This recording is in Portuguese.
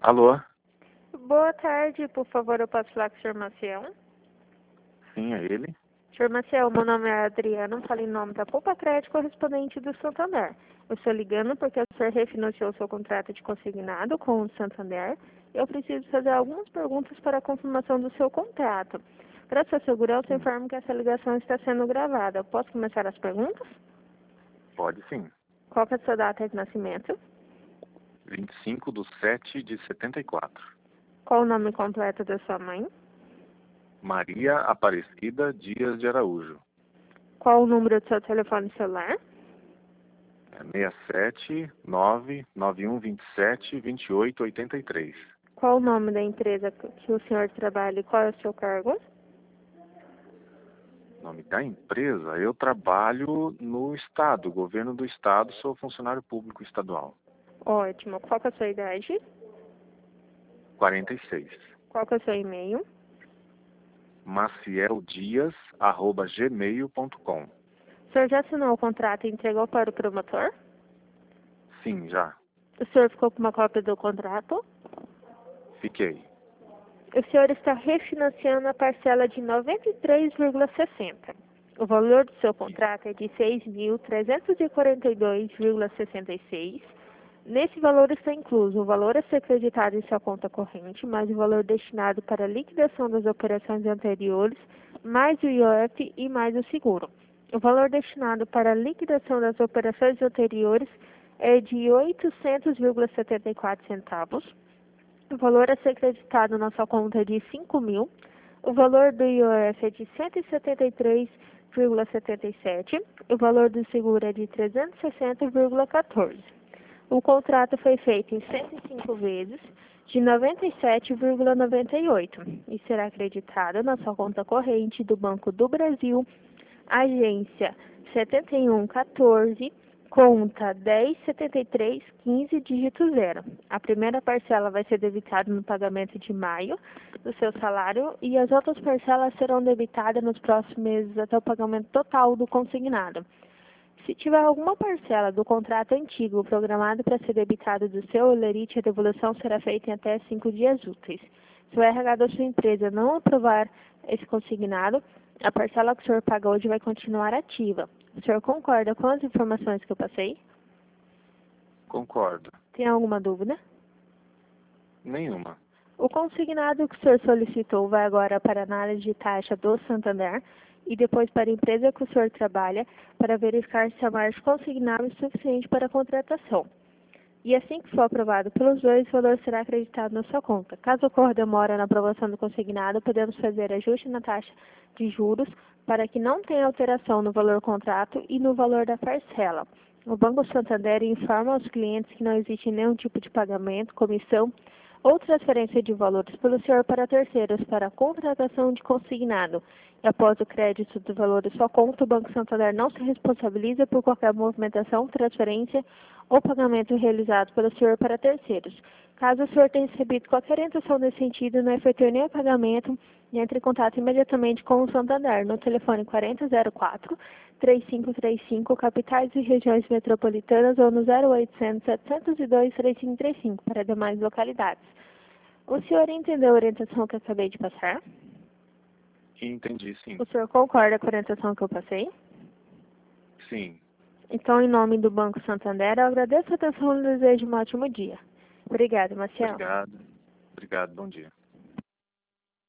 Alô? Boa tarde, por favor, eu posso falar com o senhor Maciel? Sim, é ele. Senhor Maciel, meu nome é Adriano, falo em nome da Poupa Crédito correspondente do Santander. Eu estou ligando porque o senhor refinanciou seu contrato de consignado com o Santander. Eu preciso fazer algumas perguntas para a confirmação do seu contrato. Para sua segurança, eu informo que essa ligação está sendo gravada. Posso começar as perguntas? Pode sim. Qual que é a sua data de nascimento? 25/7/74. Qual o nome completo da sua mãe? Maria Aparecida Dias de Araújo. Qual o número do seu telefone celular? 67991272883. Qual o nome da empresa que o senhor trabalha e qual é o seu cargo? Nome da empresa, eu trabalho no Estado, governo do Estado, sou funcionário público estadual. Ótimo. Qual que é a sua idade? 46. Qual que é o seu e-mail? macieldias@gmail.com. O senhor já assinou o contrato e entregou para o promotor? Sim, já. O senhor ficou com uma cópia do contrato? Fiquei. O senhor está refinanciando a parcela de 93,60. O valor do seu contrato é de 6.342,66. Nesse valor está incluso o valor a ser creditado em sua conta corrente, mais o valor destinado para a liquidação das operações anteriores, mais o IOF e mais o seguro. O valor destinado para a liquidação das operações anteriores é de 800,74 centavos. O valor a ser creditado na sua conta é de 5.000. O valor do IOF é de 173,77. O valor do seguro é de 360,14. O contrato foi feito em 105 vezes de 97,98 e será acreditado na sua conta corrente do Banco do Brasil, agência 7114, conta 107315, dígito 0. A primeira parcela vai ser debitada no pagamento de maio do seu salário e as outras parcelas serão debitadas nos próximos meses até o pagamento total do consignado. Se tiver alguma parcela do contrato antigo programado para ser debitado do seu holerite, a devolução será feita em até 5 dias úteis. Se o RH da sua empresa não aprovar esse consignado, a parcela que o senhor paga hoje vai continuar ativa. O senhor concorda com as informações que eu passei? Concordo. Tem alguma dúvida? Nenhuma. O consignado que o senhor solicitou vai agora para a análise de taxa do Santander e depois para a empresa que o senhor trabalha para verificar se a margem consignável é suficiente para a contratação. E assim que for aprovado pelos dois, o valor será acreditado na sua conta. Caso ocorra demora na aprovação do consignado, podemos fazer ajuste na taxa de juros para que não tenha alteração no valor do contrato e no valor da parcela. O Banco Santander informa aos clientes que não existe nenhum tipo de pagamento, comissão ou transferência de valores pelo senhor para terceiros para a contratação de consignado. E após o crédito do valor da sua conta, o Banco Santander não se responsabiliza por qualquer movimentação, transferência ou pagamento realizado pelo senhor para terceiros. Caso o senhor tenha recebido qualquer orientação nesse sentido, não efetue nenhum pagamento e entre em contato imediatamente com o Santander no telefone 4004-3535, capitais e regiões metropolitanas, ou no 0800-702-3535 para demais localidades. O senhor entendeu a orientação que eu acabei de passar? Entendi, sim. O senhor concorda com a orientação que eu passei? Sim. Então, em nome do Banco Santander, eu agradeço a atenção e desejo um ótimo dia. Obrigada, Marcelo. Obrigado. Obrigado, bom dia.